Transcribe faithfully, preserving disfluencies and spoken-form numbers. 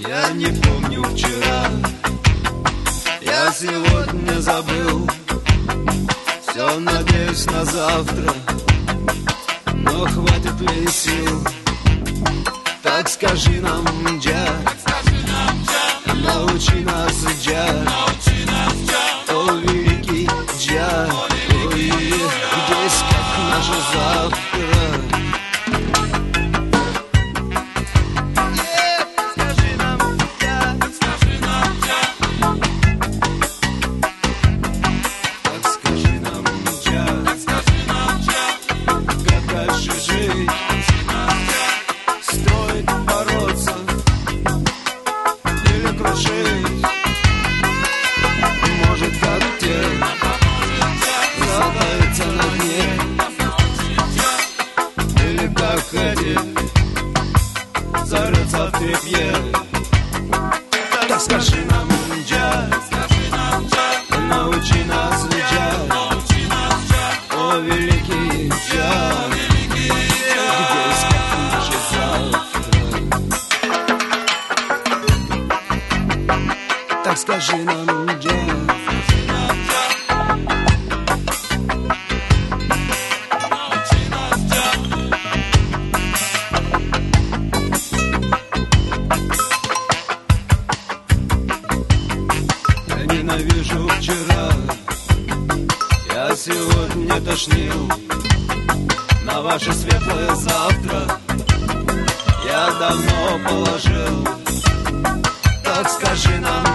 Я не помню вчера, я сегодня забыл. Все надеюсь на завтра, но хватит ли сил? Так скажи нам, Джа, научи нас, Джа, о великий Джа, ой, здесь как наше завтра. Зарыться в тряпье. Так скажи нам, Джа, научи нас, Джа, о великий Джа, где искать наше завтра. Так скажи нам, Джа. Ненавижу вчера, я сегодня тошнил. На ваше светлое завтра я давно положил. Так скажи нам,